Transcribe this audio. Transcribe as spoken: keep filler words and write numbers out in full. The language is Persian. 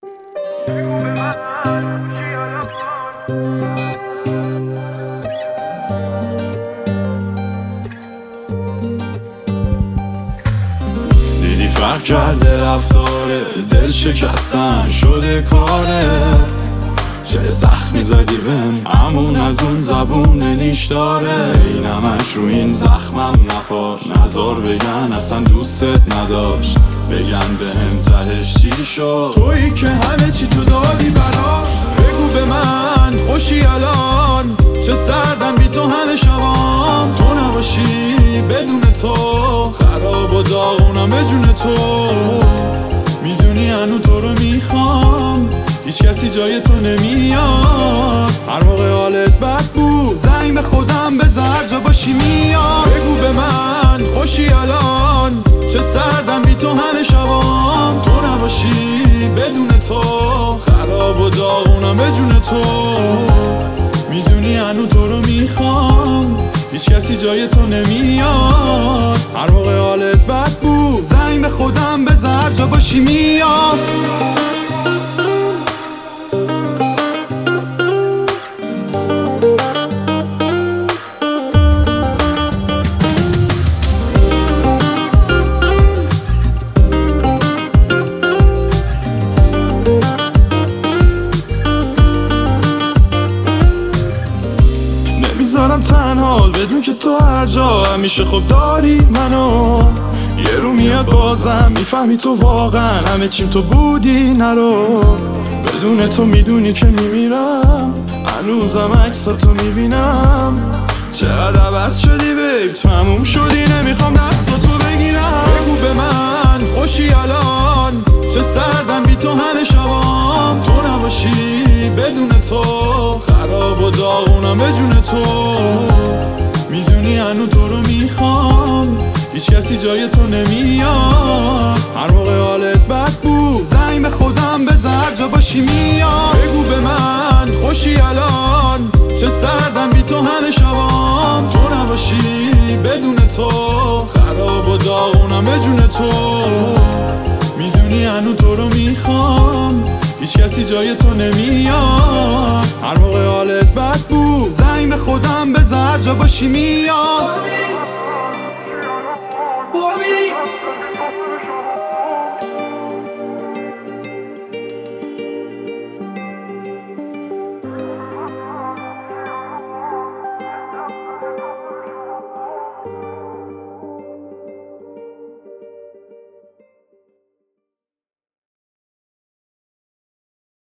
دیدی فرق کرده رفتاره، دل شکستن شده کاره. چه زخمی زدی بهم، همون از اون زبون نیش داره. این همش رو این زخمم نپاش، نزار بگن اصلا دوستت نداشت. بگن بهم تهش چی شد، تویی که همه چی تو دادی براش. بگو به من خوشی الان، چه سردن بی تو همه شبام. تو نباشی بدون تو خراب و داغونم به جون تو. میدونی هنو تو رو میخوام، هیچ کسی جای تو نمیاد. هر موقع حالت بد بود زنگ به خودم بزر جا باشی میاد. بگو به من خوشی الان، چه سردم بی تو همه شبام. تو نباشی بدون تو خراب و داغونم به جون تو. میدونی هنو تو رو میخوام، هیچ کسی جای تو نمیاد. هر موقع حالت بد بود زنگ به خودم بزر جا باشی میاد. نمیذارم تنها بدون که تو هر جا همیشه خوب داری منو. یه رو میاد بازم میفهمی تو واقعا همه چیم تو بودی. نرو بدون تو میدونی که میمیرم، هنوزم عکساتو میبینم. چقدر عوض شدی بیب، تموم شدی نمیخوام دستاتو بگیرم. بگو به من خوشی الان، چه سردن بی تو همه شبام. تو نباشی بدون تو خراب و داغونم به جون تو. میدونی هنو تو رو میخوام، هیچ کسی جای تو نمیاد. هر موقع حالت بد بود زنگ به خودم بزر جا باشی میاد. بگو به من خوشی الان، چه سردم بی تو همه شبام. تو نباشی بدون تو خراب و داغونم به جون تو. میدونی هنو تو رو میخوام، هیچ کسی جای تو نمیاد. هر موقع حالت بد بود زنگ به خودم بزر جا باشی میاد.